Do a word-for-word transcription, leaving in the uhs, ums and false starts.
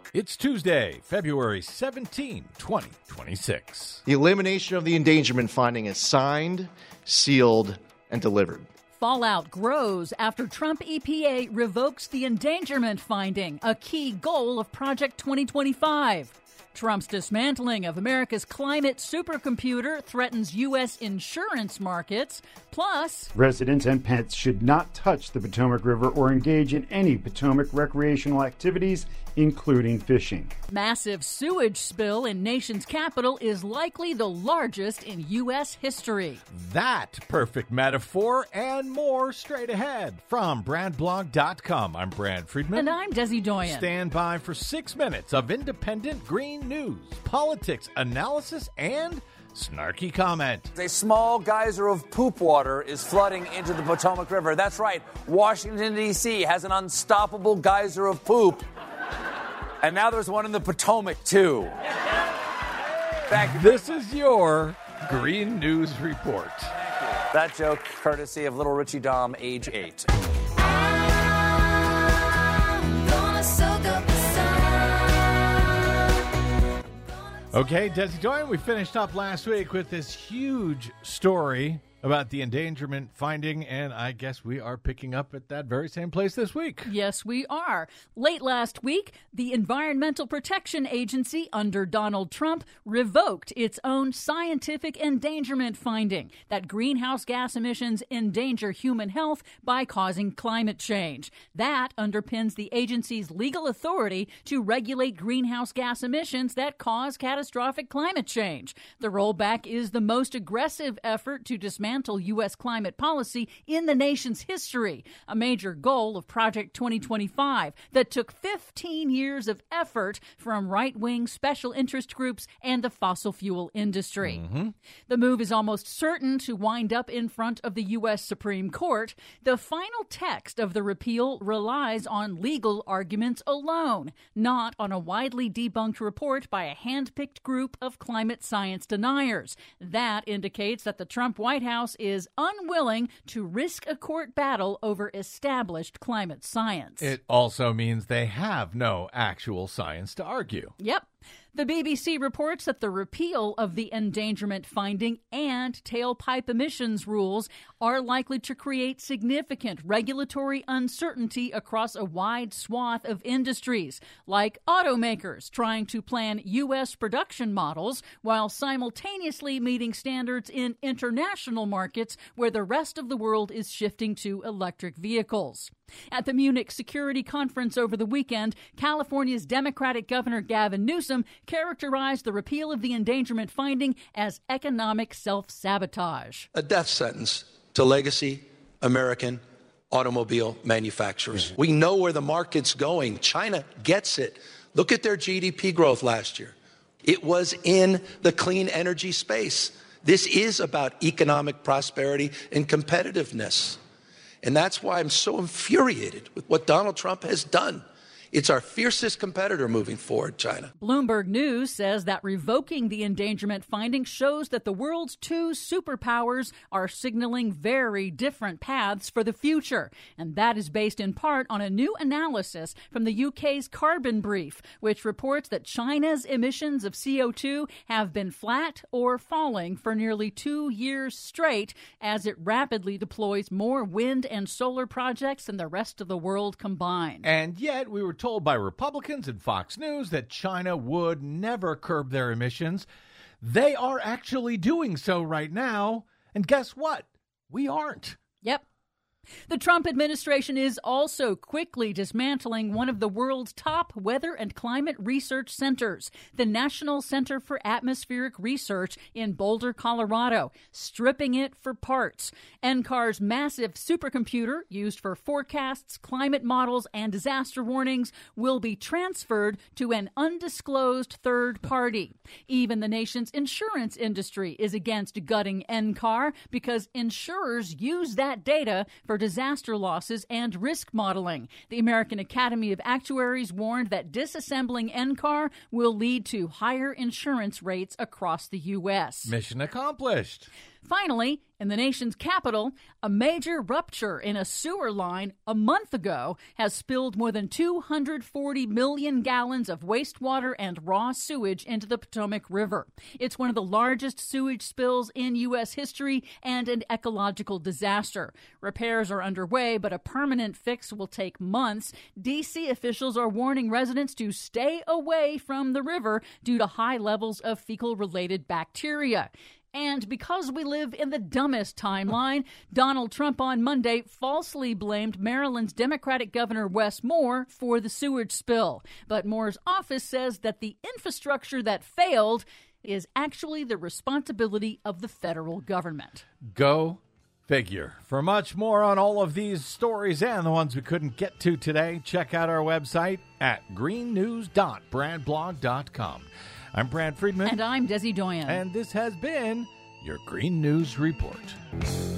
It's Tuesday, February seventeenth, twenty twenty-six. The elimination of the endangerment finding is signed, sealed, and delivered. Fallout grows after Trump E P A revokes the endangerment finding, a key goal of Project twenty twenty-five. Trump's dismantling of America's climate supercomputer threatens U S insurance markets. Plus, residents and pets should not touch the Potomac River or engage in any Potomac recreational activities, including fishing. Massive sewage spill in nation's capital is likely the largest in U S history. That perfect metaphor and more straight ahead from brand blog dot com. I'm Brad Friedman. And I'm Desi Doyen. Stand by for six minutes of independent green news, politics, analysis, and snarky comment. A small geyser of poop water is flooding into the Potomac River. That's right. Washington, D C has an unstoppable geyser of poop. And now there's one in the Potomac, too. Thank you. This is your Green News Report. That joke, courtesy of Little Richie Dom, age eight. Okay, Desi Doyen, we finished up last week with this huge story about the endangerment finding, and I guess we are picking up at that very same place this week. Yes, we are. Late last week, the Environmental Protection Agency under Donald Trump revoked its own scientific endangerment finding that greenhouse gas emissions endanger human health by causing climate change. That underpins the agency's legal authority to regulate greenhouse gas emissions that cause catastrophic climate change. The rollback is the most aggressive effort to dismantle U S climate policy in the nation's history, a major goal of Project twenty twenty-five that took fifteen years of effort from right-wing special interest groups and the fossil fuel industry. Mm-hmm. The move is almost certain to wind up in front of the U S Supreme Court. The final text of the repeal relies on legal arguments alone, not on a widely debunked report by a hand-picked group of climate science deniers. That indicates that the Trump White House is unwilling to risk a court battle over established climate science. It also means they have no actual science to argue. Yep. The B B C reports that the repeal of the endangerment finding and tailpipe emissions rules are likely to create significant regulatory uncertainty across a wide swath of industries, like automakers trying to plan U S production models while simultaneously meeting standards in international markets where the rest of the world is shifting to electric vehicles. At the Munich Security Conference over the weekend, California's Democratic Governor Gavin Newsom characterized the repeal of the endangerment finding as economic self-sabotage. A death sentence to legacy American automobile manufacturers. We know where the market's going. China gets it. Look at their G D P growth last year. It was in the clean energy space. This is about economic prosperity and competitiveness. And that's why I'm so infuriated with what Donald Trump has done. It's our fiercest competitor moving forward, China. Bloomberg News says that revoking the endangerment finding shows that the world's two superpowers are signaling very different paths for the future. And that is based in part on a new analysis from the U K's Carbon Brief, which reports that China's emissions of C O two have been flat or falling for nearly two years straight as it rapidly deploys more wind and solar projects than the rest of the world combined. And yet we were told by Republicans and Fox News that China would never curb their emissions. They are actually doing so right now. And guess what? We aren't. Yep. The Trump administration is also quickly dismantling one of the world's top weather and climate research centers, the National Center for Atmospheric Research in Boulder, Colorado, stripping it for parts. N C A R's massive supercomputer, used for forecasts, climate models, and disaster warnings, will be transferred to an undisclosed third party. Even the nation's insurance industry is against gutting N C A R because insurers use that data for disaster losses and risk modeling. The American Academy of Actuaries warned that disassembling N C A R will lead to higher insurance rates across the U S. Mission accomplished. Finally, in the nation's capital, a major rupture in a sewer line a month ago has spilled more than two hundred forty million gallons of wastewater and raw sewage into the Potomac River. It's one of the largest sewage spills in U S history and an ecological disaster. Repairs are underway, but a permanent fix will take months. D C officials are warning residents to stay away from the river due to high levels of fecal-related bacteria. And because we live in the dumbest timeline, Donald Trump on Monday falsely blamed Maryland's Democratic Governor Wes Moore for the sewage spill. But Moore's office says that the infrastructure that failed is actually the responsibility of the federal government. Go figure. For much more on all of these stories and the ones we couldn't get to today, check out our website at green news dot brand blog dot com. I'm Brad Friedman. And I'm Desi Doyen. And this has been your Green News Report.